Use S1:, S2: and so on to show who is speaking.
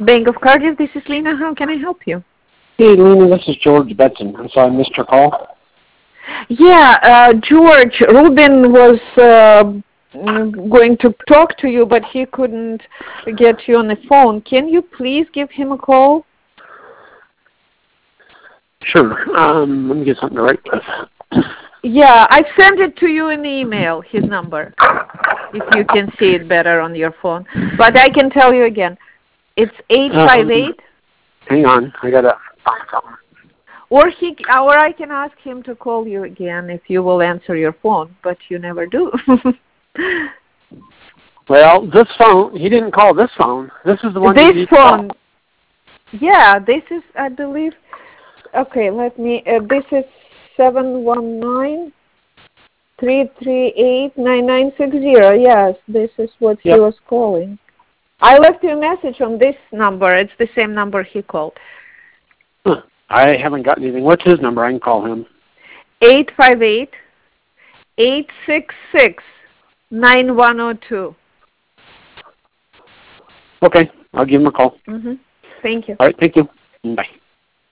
S1: Bank of Cardiff, this is Lena. How can I help you?
S2: Hey, Lena, this is George Betson. I'm sorry I missed your call.
S1: Yeah, George, Ruben was going to talk to you, but he couldn't get you on the phone. Can you please give him a call?
S2: Sure. Let me get something to write with.
S1: Yeah, I sent it to you in the email, his number, if you can see it better on your phone. But I can tell you again. It's 858.
S2: Hang on. I got to find something.
S1: Or I can ask him to call you again if you will answer your phone, but you never do.
S2: Well, this phone, he didn't call this phone. This is the one you need to call.
S1: Yeah, this is, I believe, okay, let me, this is 719-338-9960. Yes, this is what he was calling. I left you a message on this number. It's the same number he called.
S2: Huh. I haven't got anything. What's his number? I can call him.
S1: 858-866-9102.
S2: Okay. I'll give him a call.
S1: Thank you.
S2: All right. Thank you. Bye.